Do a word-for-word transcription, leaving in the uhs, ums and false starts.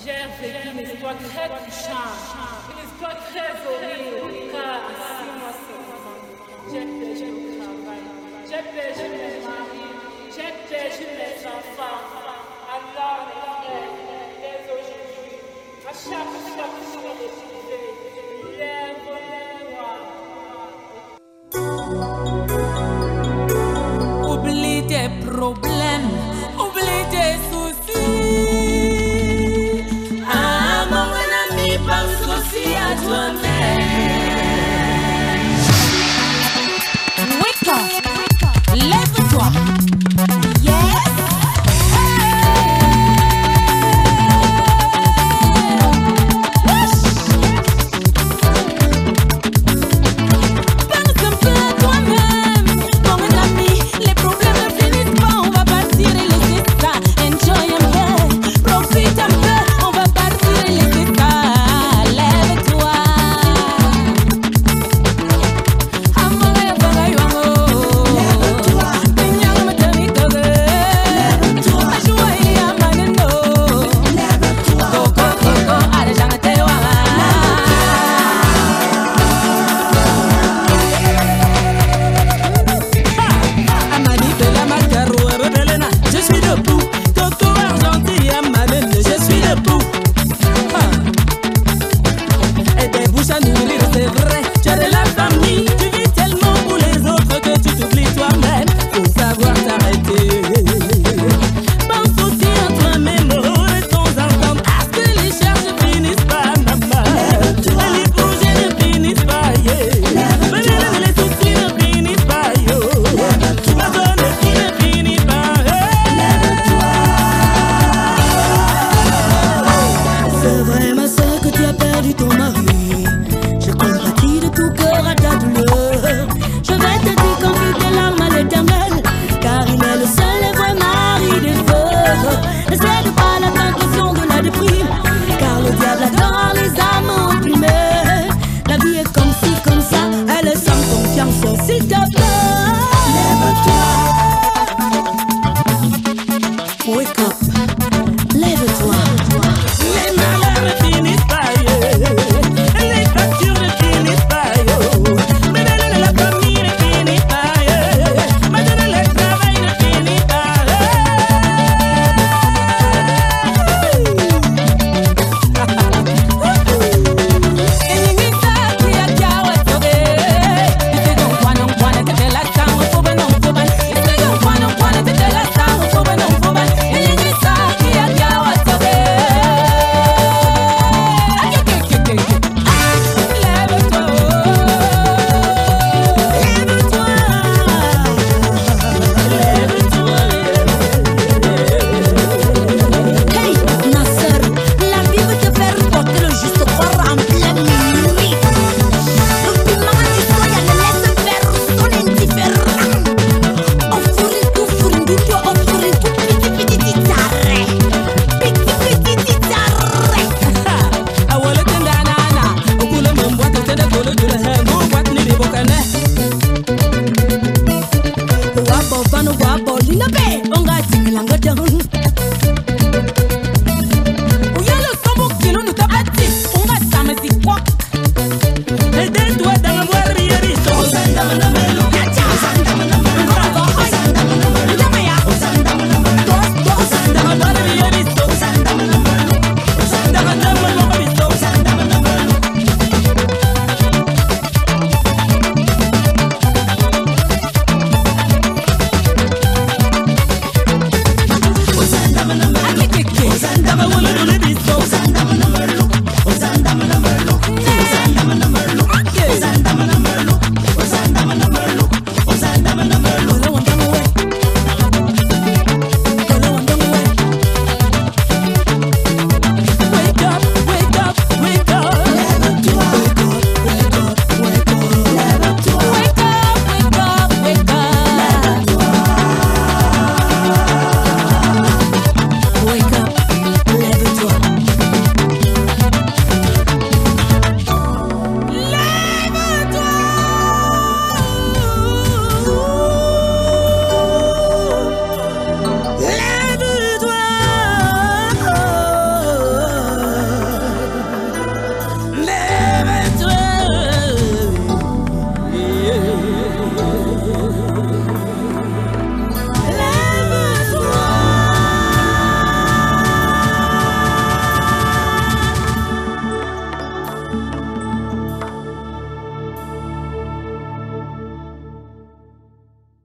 J'ai vécu une histoire très touchante, une histoire très horrible, car à six mois seulement, j'ai perdu le travail, j'ai perdu mon mari, j'ai perdu mes enfants. Alors, dès aujourd'hui, à chaque fois que je suis retrouvée, lève-moi. Oublie tes problèmes, oublie tes soucis. Ah, mon ami, pense aussi à toi-même. Wake up, lève-toi. Yes. Ozanda